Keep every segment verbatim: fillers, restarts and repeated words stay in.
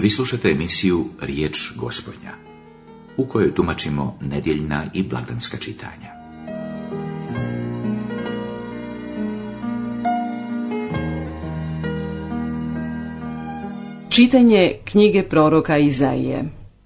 Vi slušate emisiju Riječ Gospodnja, u kojoj tumačimo nedjeljna i blagdanska čitanja. Čitanje knjige proroka Izaije.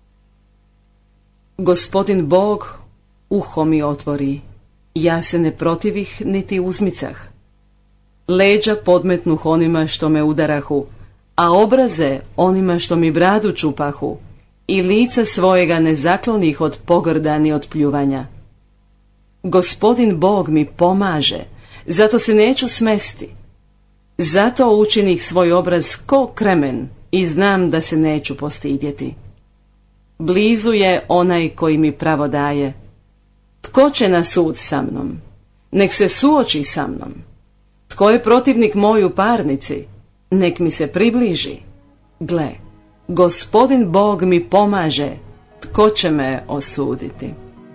Gospodin Bog uho mi otvori, ja se ne protivih niti uzmicah. Leđa podmetnuh onima što me udarahu, a obraze onima što mi bradu čupahu, i lica svojega ne zaklonih od pogrda ni od pljuvanja. Gospodin Bog mi pomaže, zato se neću smesti. Zato učinih svoj obraz ko kremen i znam da se neću postidjeti. Blizu je onaj koji mi pravo daje. Tko će na sud sa mnom? Nek se suoči sa mnom. Tko je protivnik moj u parnici? Nek mi se približi. Gle, Gospodin Bog mi pomaže, tko će me osuditi?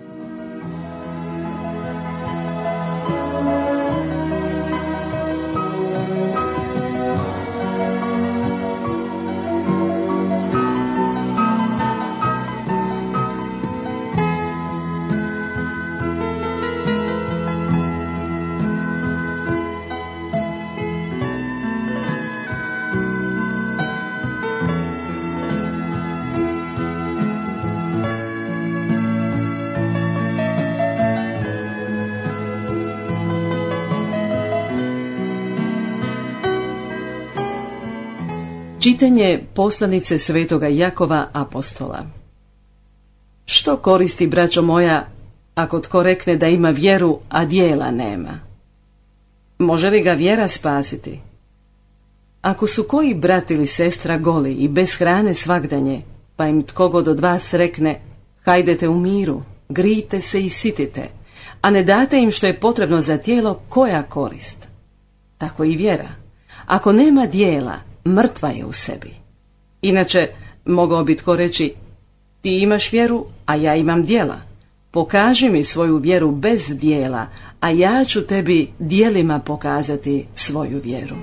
Čitanje poslanice svetoga Jakova apostola. Što koristi, braćo moja, ako tko rekne da ima vjeru, a djela nema? Može li ga vjera spasiti? Ako su koji brat ili sestra goli i bez hrane svagdanje, pa im tko god od vas rekne, hajdete u miru, grijte se i sitite, a ne date im što je potrebno za tijelo, koja korist? Tako i vjera. Ako nema djela, mrtva je u sebi. Inače, mogao bi tko reći, ti imaš vjeru, a ja imam djela. Pokaži mi svoju vjeru bez djela, a ja ću tebi djelima pokazati svoju vjeru.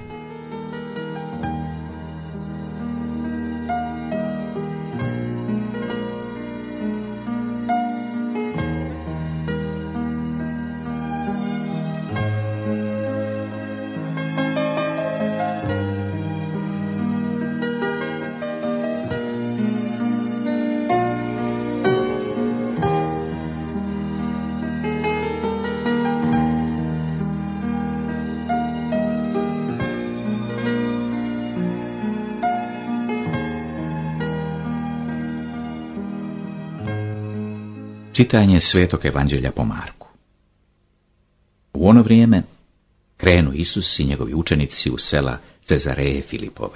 Čitanje Svetog Evanđelja po Marku. U ono vrijeme krenu Isus i njegovi učenici u sela Cezareje Filipove.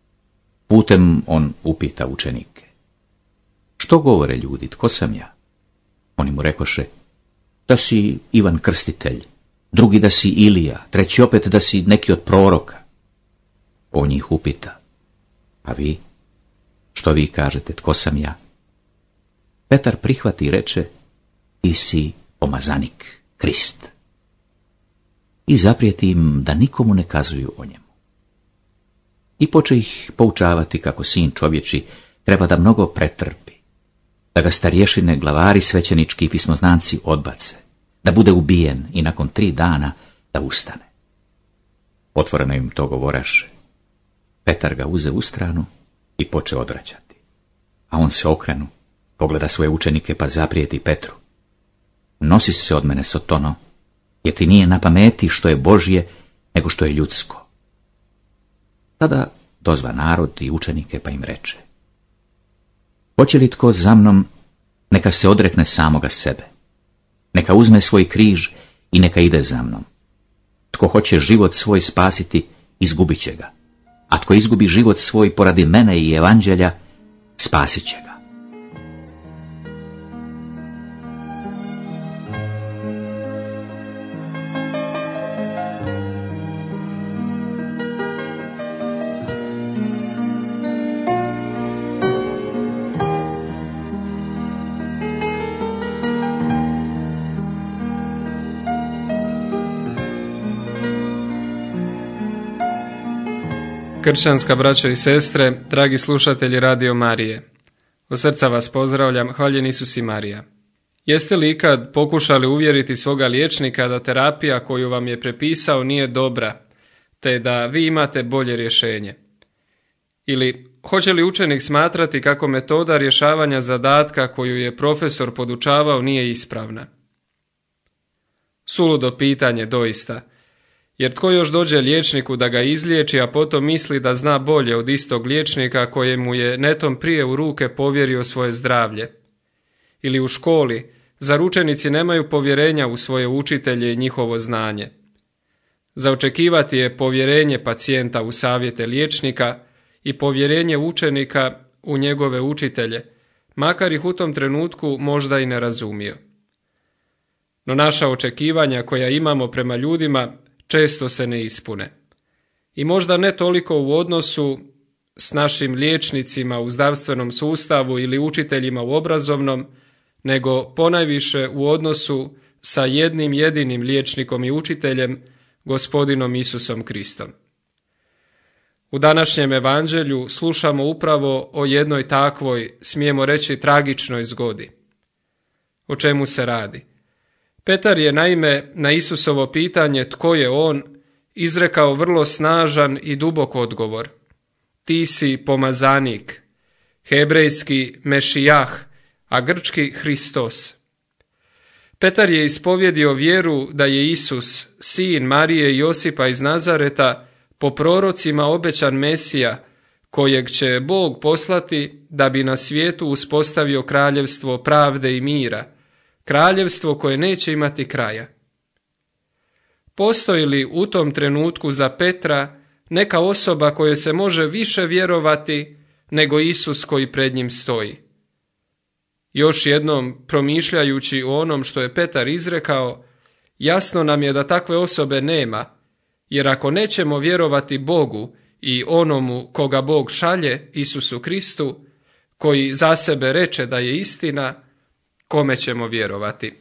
Putem on upita učenike: što govore ljudi, tko sam ja? Oni mu rekoše: da si Ivan Krstitelj, drugi da si Ilija, treći opet da si neki od proroka. On njih upita: a vi, što vi kažete, tko sam ja? Petar prihvati i reče: ti si pomazanik, Krist. I zaprijeti im da nikomu ne kazuju o njemu. I poče ih poučavati kako sin čovječi treba da mnogo pretrpi, da ga starješine, glavari svećenički i pismoznanci odbace, da bude ubijen i nakon tri dana da ustane. Otvoreno im to govoraše. Petar ga uze u stranu i poče odvraćati. A on se okrenu, pogleda svoje učenike pa zaprijeti Petru: nosi se od mene, Sotono, jer ti nije na pameti što je Božje, nego što je ljudsko. Tada dozva narod i učenike pa im reče: hoće li tko za mnom, neka se odrekne samoga sebe, neka uzme svoj križ i neka ide za mnom. Tko hoće život svoj spasiti, izgubit će ga, a tko izgubi život svoj poradi mene i evanđelja, spasit će ga. Kršćanska braćo i sestre, dragi slušatelji Radio Marije, od srca vas pozdravljam, hvaljen Isus i Marija. Jeste li ikad pokušali uvjeriti svoga liječnika da terapija koju vam je prepisao nije dobra, te da vi imate bolje rješenje? Ili hoće li učenik smatrati kako metoda rješavanja zadatka koju je profesor podučavao nije ispravna? Suludo pitanje doista, jer tko još dođe liječniku da ga izliječi, a potom misli da zna bolje od istog liječnika kojemu je netom prije u ruke povjerio svoje zdravlje? Ili u školi, zar učenici nemaju povjerenja u svoje učitelje i njihovo znanje? Za očekivati je povjerenje pacijenta u savjete liječnika i povjerenje učenika u njegove učitelje, makar ih u tom trenutku možda i ne razumio. No naša očekivanja koja imamo prema ljudima često se ne ispune. I možda ne toliko u odnosu s našim liječnicima u zdravstvenom sustavu ili učiteljima u obrazovnom, nego ponajviše u odnosu sa jednim jedinim liječnikom i učiteljem, Gospodinom Isusom Kristom. U današnjem evanđelju slušamo upravo o jednoj takvoj, smijemo reći, tragičnoj zgodi. O čemu se radi? Petar je naime na Isusovo pitanje tko je on izrekao vrlo snažan i dubok odgovor. Ti si pomazanik, hebrejski Mešijah, a grčki Hristos. Petar je ispovjedio vjeru da je Isus, sin Marije i Josipa iz Nazareta, po prorocima obećan Mesija, kojeg će Bog poslati da bi na svijetu uspostavio kraljevstvo pravde i mira, kraljevstvo koje neće imati kraja. Postoji li u tom trenutku za Petra neka osoba kojoj se može više vjerovati nego Isus koji pred njim stoji? Još jednom promišljajući o onom što je Petar izrekao, jasno nam je da takve osobe nema, jer ako nećemo vjerovati Bogu i onomu koga Bog šalje, Isusu Kristu, koji za sebe reče da je istina, kome ćemo vjerovati?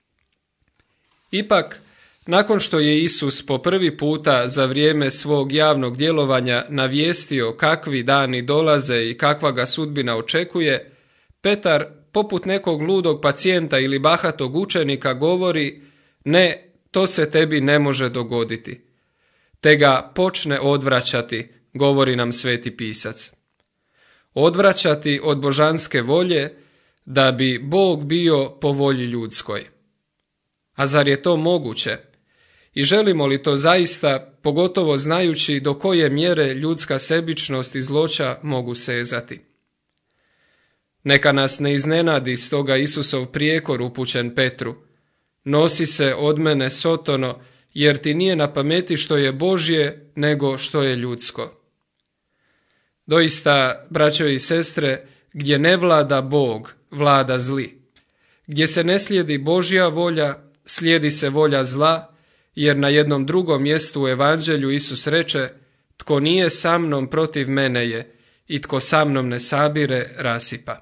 Ipak, nakon što je Isus po prvi puta za vrijeme svog javnog djelovanja navijestio kakvi dani dolaze i kakva ga sudbina očekuje, Petar, poput nekog ludog pacijenta ili bahatog učenika, govori: ne, to se tebi ne može dogoditi. Te ga počne odvraćati, govori nam Sveti pisac. Odvraćati od božanske volje, da bi Bog bio po volji ljudskoj. A zar je to moguće? I želimo li to zaista, pogotovo znajući do koje mjere ljudska sebičnost i zloća mogu sezati? Neka nas ne iznenadi stoga Isusov prijekor upućen Petru: nosi se od mene, Sotono, jer ti nije na pameti što je Božje, nego što je ljudsko. Doista, braćo i sestre, gdje ne vlada Bog, vlada zli. Gdje se ne slijedi Božja volja, slijedi se volja zla, jer na jednom drugom mjestu u Evanđelju Isus reče: tko nije sa mnom, protiv mene je, i tko sa mnom ne sabire, rasipa.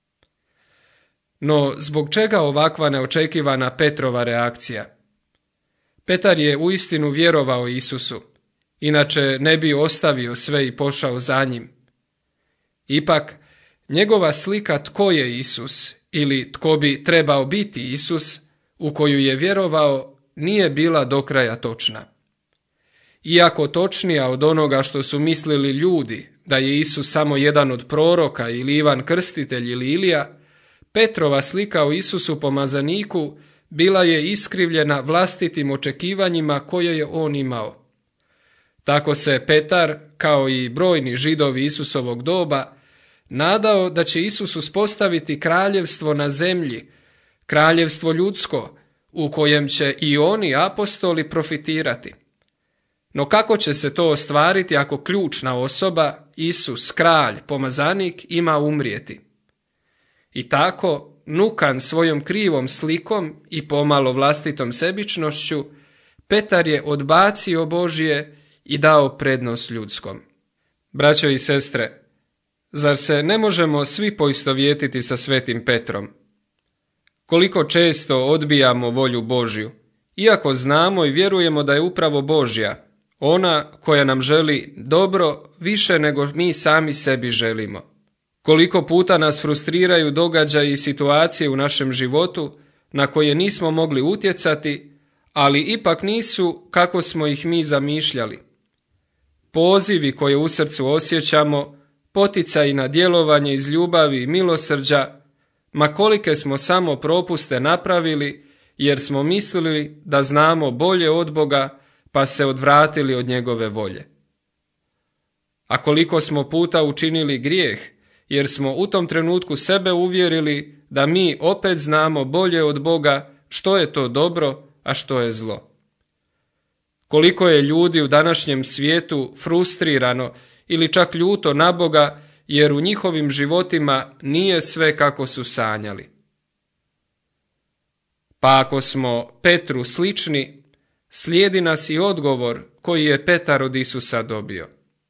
No, zbog čega ovakva neočekivana Petrova reakcija? Petar je uistinu vjerovao Isusu, inače ne bi ostavio sve i pošao za njim. Ipak, njegova slika tko je Isus ili tko bi trebao biti Isus, u koju je vjerovao, nije bila do kraja točna. Iako točnija od onoga što su mislili ljudi, da je Isus samo jedan od proroka ili Ivan Krstitelj ili Ilija, Petrova slika o Isusu pomazaniku bila je iskrivljena vlastitim očekivanjima koje je on imao. Tako se Petar, kao i brojni Židovi Isusovog doba, nadao da će Isus uspostaviti kraljevstvo na zemlji, kraljevstvo ljudsko, u kojem će i oni, apostoli, profitirati. No kako će se to ostvariti ako ključna osoba, Isus, kralj, pomazanik, ima umrijeti? I tako, nukan svojom krivom slikom i pomalo vlastitom sebičnošću, Petar je odbacio Božje i dao prednost ljudskom. Braćo i sestre, zar se ne možemo svi poistovjetiti sa svetim Petrom? Koliko često odbijamo volju Božju, iako znamo i vjerujemo da je upravo Božja, ona koja nam želi dobro više nego mi sami sebi želimo. Koliko puta nas frustriraju događaji i situacije u našem životu na koje nismo mogli utjecati, ali ipak nisu kako smo ih mi zamišljali. Pozivi koje u srcu osjećamo, poticaji na djelovanje iz ljubavi i milosrđa, ma kolike smo samo propuste napravili jer smo mislili da znamo bolje od Boga pa se odvratili od njegove volje. A koliko smo puta učinili grijeh jer smo u tom trenutku sebe uvjerili da mi opet znamo bolje od Boga što je to dobro, a što je zlo. Koliko je ljudi u današnjem svijetu frustrirano ili čak ljuto na Boga jer u njihovim životima nije sve kako su sanjali. Pa ako smo Petru slični, slijedi nas i odgovor koji je Petar od Isusa dobio.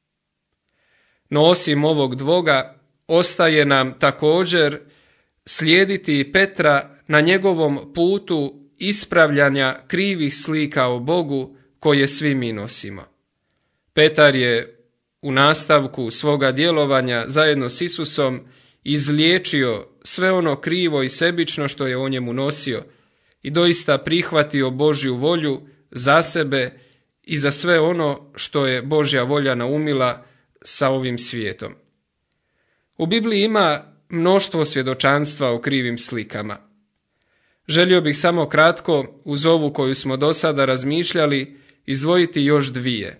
No osim ovog dvoga, ostaje nam također slijediti i Petra na njegovom putu ispravljanja krivih slika o Bogu koje svi mi nosimo. Petar je u nastavku svoga djelovanja zajedno s Isusom izliječio sve ono krivo i sebično što je o njemu nosio i doista prihvatio Božju volju za sebe i za sve ono što je Božja volja naumila sa ovim svijetom. U Bibliji ima mnoštvo svjedočanstva o krivim slikama. Želio bih samo kratko, uz ovu koju smo do sada razmišljali, izdvojiti još dvije.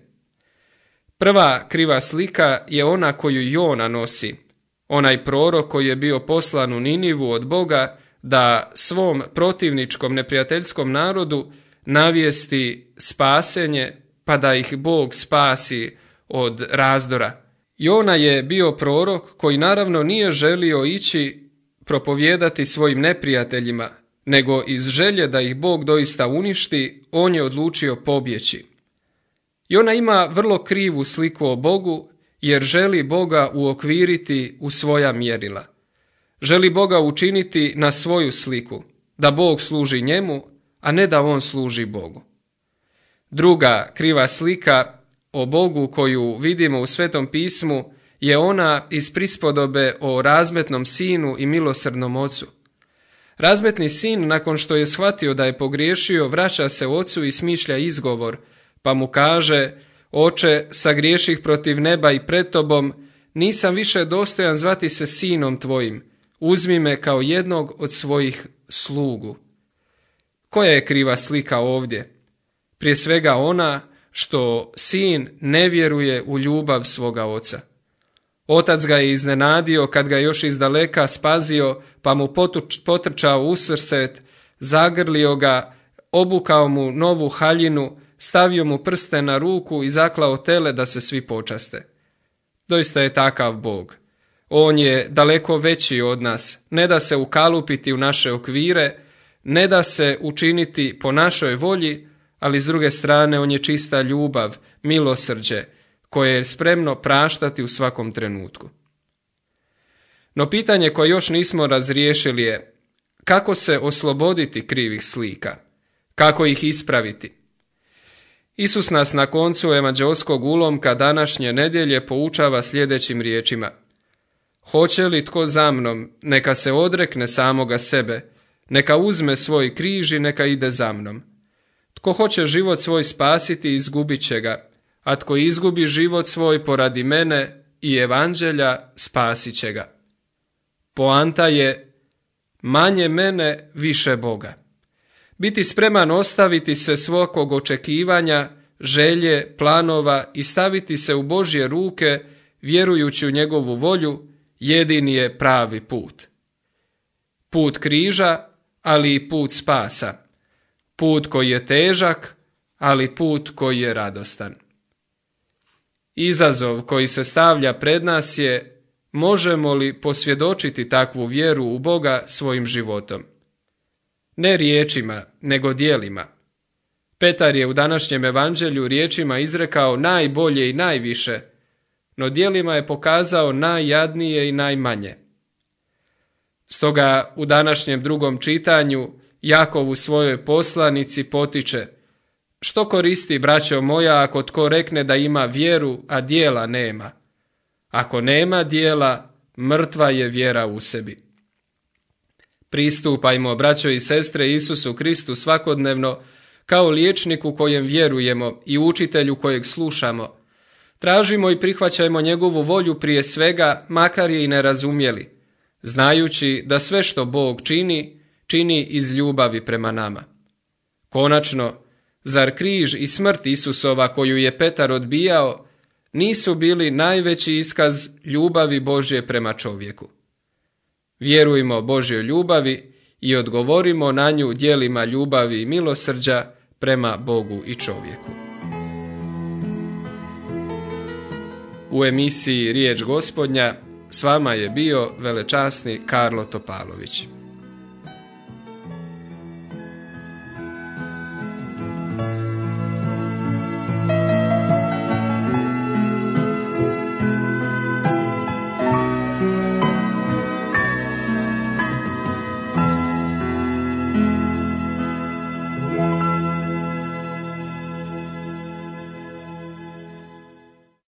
Prva kriva slika je ona koju Jona nosi, onaj prorok koji je bio poslan u Ninivu od Boga da svom protivničkom neprijateljskom narodu navijesti spasenje pa da ih Bog spasi od razdora. Jona je bio prorok koji naravno nije želio ići propovijedati svojim neprijateljima, nego iz želje da ih Bog doista uništi, on je odlučio pobjeći. Jona ima vrlo krivu sliku o Bogu jer želi Boga uokviriti u svoja mjerila. Želi Boga učiniti na svoju sliku, da Bog služi njemu, a ne da on služi Bogu. Druga kriva slika o Bogu koju vidimo u Svetom pismu je ona iz prispodobe o razmetnom sinu i milosrdnom ocu. Razmetni sin, nakon što je shvatio da je pogriješio, vraća se ocu i smišlja izgovor, pa mu kaže: Oče, sagriješih protiv neba i pred tobom, nisam više dostojan zvati se sinom tvojim, uzmi me kao jednog od svojih slugu. Koja je kriva slika ovdje? Prije svega ona što sin ne vjeruje u ljubav svoga oca. Otac ga je iznenadio kad ga još izdaleka spazio, pa mu potuč, potrčao u srset, zagrlio ga, obukao mu novu haljinu, stavio mu prste na ruku i zaklao tele da se svi počaste. Doista je takav Bog. On je daleko veći od nas, ne da se ukalupiti u naše okvire, ne da se učiniti po našoj volji, ali s druge strane on je čista ljubav, milosrđe, koje je spremno praštati u svakom trenutku. No pitanje koje još nismo razriješili je: kako se osloboditi krivih slika? Kako ih ispraviti? Isus nas na koncu evanđeoskog ulomka današnje nedjelje poučava sljedećim riječima: Hoće li tko za mnom, neka se odrekne samoga sebe, neka uzme svoj križ i neka ide za mnom. Tko hoće život svoj spasiti, izgubit će ga, a tko izgubi život svoj poradi mene i evanđelja, spasit će ga. Poanta je: manje mene, više Boga. Biti spreman ostaviti se svakog očekivanja, želje, planova i staviti se u Božje ruke, vjerujući u njegovu volju, jedini je pravi put. Put križa, ali i put spasa. Put koji je težak, ali put koji je radostan. Izazov koji se stavlja pred nas je: možemo li posvjedočiti takvu vjeru u Boga svojim životom? Ne riječima, nego djelima. Petar je u današnjem evanđelju riječima izrekao najbolje i najviše, no djelima je pokazao najjadnije i najmanje. Stoga u današnjem drugom čitanju Jakov u svojoj poslanici potiče: Što koristi, braćo moja, ako tko rekne da ima vjeru, a dijela nema? Ako nema dijela, mrtva je vjera u sebi. Pristupajmo, braćo i sestre, Isusu Kristu svakodnevno kao liječniku kojem vjerujemo i učitelju kojeg slušamo. Tražimo i prihvaćajmo njegovu volju prije svega, makar je i ne razumjeli, znajući da sve što Bog čini, čini iz ljubavi prema nama. Konačno, zar križ i smrt Isusova koju je Petar odbijao nisu bili najveći iskaz ljubavi Božje prema čovjeku? Vjerujmo Božjoj ljubavi i odgovorimo na nju djelima ljubavi i milosrđa prema Bogu i čovjeku. U emisiji Riječ Gospodnja s vama je bio velečasni Karlo Topalović.